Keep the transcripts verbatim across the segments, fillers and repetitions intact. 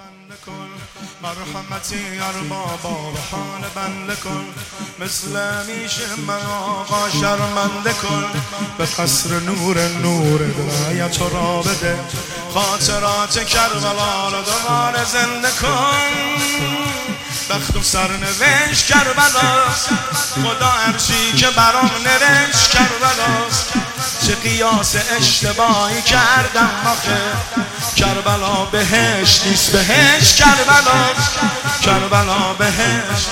بنده کن مرحمتی اربابا به حال بنده کن، مثل همیشه من آقا شرمنده کن. به قصر نور نور دلایت را بده، خاطرات کربلا را دوباره زنده کن. بخت و سرنوشت کربلاست، خدا هرچی که برام نوشت کربلاست. چه قیاس اشتباهی کردم آخه، کربلا بهشت نیست، بهشت کربلاست، کربلا بهشت.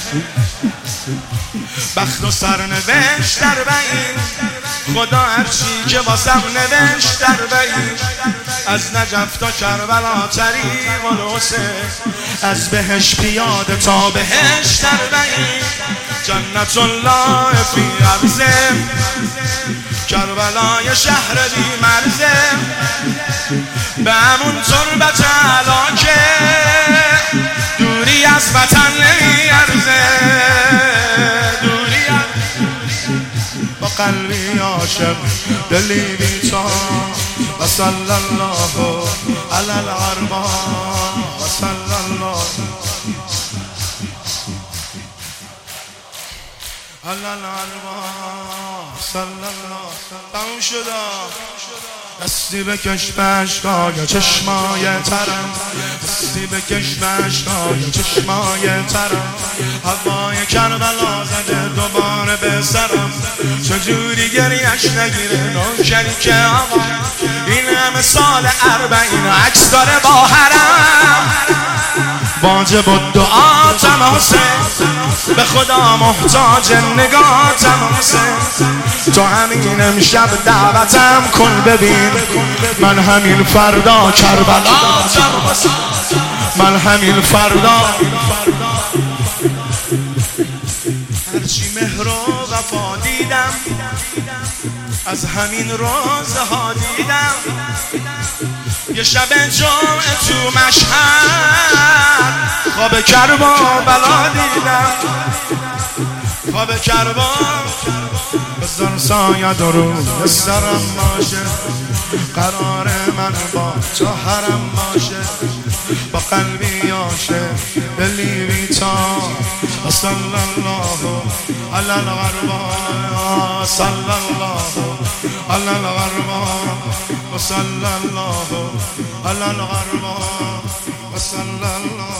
بخت و سرنوشت در بعید، خدا هرچی که واسم نوشت در بعید. از نجف تا کربلا طریق الحسین، از بهشت پیاده تا بهشت در بعید. جنت الله فی عرضه، کربلای شهر بی مرزه. به همون تربت علاکه، دوری از وطن نمیارزه. دوری از با قلبی عاشق دلی بی‌تام. و صلی الله علی الارباب، و صلی الله علی الارباب، صلی الله. تموم شد. دستی بکش به اشکای چشمای ترم، دستی بکش به اشکای چشمای ترم. هوای کربلا زده دوباره به سرم، چجوری گریش نگیره نوکری که آقا. این همه سال اربعین عکس داره با حرم. واجب الدعاتم حسین، به خدا محتاج نگاهتم حسین. تو همین امشب دعوتم کن ببین، من همین فردا کربلا، من همین فردا. هرچی مهر و وفا دیدم، از همین روزها دیدم. یه شب جمعه تو مشهد، خواب کربلا دیدم، خواب کربلا. بزن سایه درون سرم باشه، قرار من با تو حرم باشه. با قلبی عاشق دلی بی‌تام. و صلی الله علی الغربا، صلی الله علی الغربا، و صلی الله علی الغربا، و صلی الله.